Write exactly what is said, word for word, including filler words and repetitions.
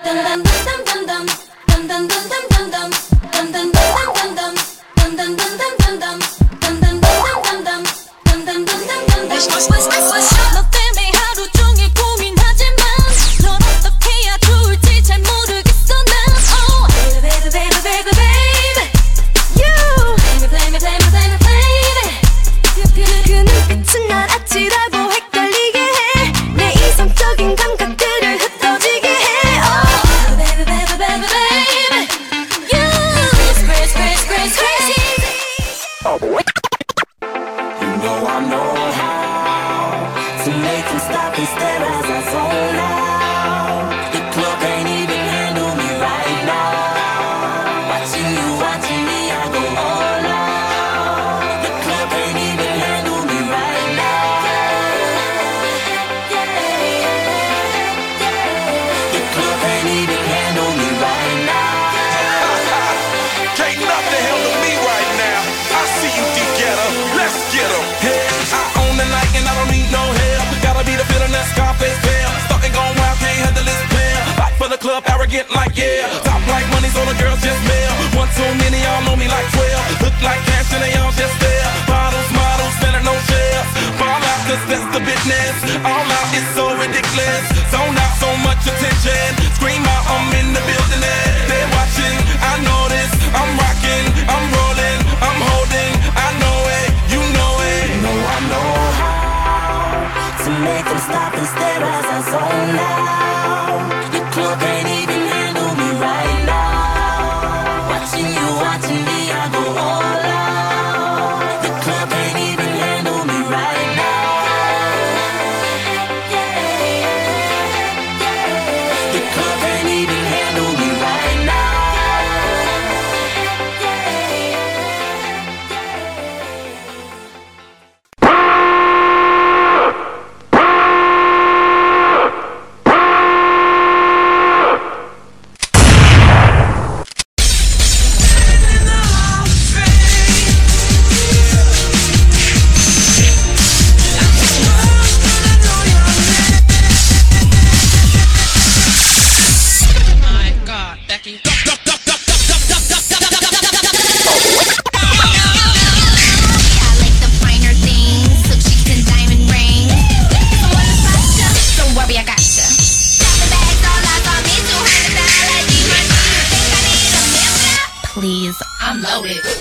Arrogant like yeah, top like money so the girls just mail. One too many, y'all know me like twelve. Look like cash and they all just there. Bottles, models, better no shares. Fall out cause that's the business. All out is so ridiculous. Zone out so much attention. Scream out, I'm in the building and they're watching. I know this, I'm rocking, I'm rolling, I'm holding. I know it, you know it. You know I know how to make them stop and stare as I zone out. Your club ain't even handle me right now. Watching you, watching me, I go all out. The club ain't even handle me right now. Yeah, yeah, yeah. The club ain't even handle me right now. Yeah, yeah, Please, I'm loaded.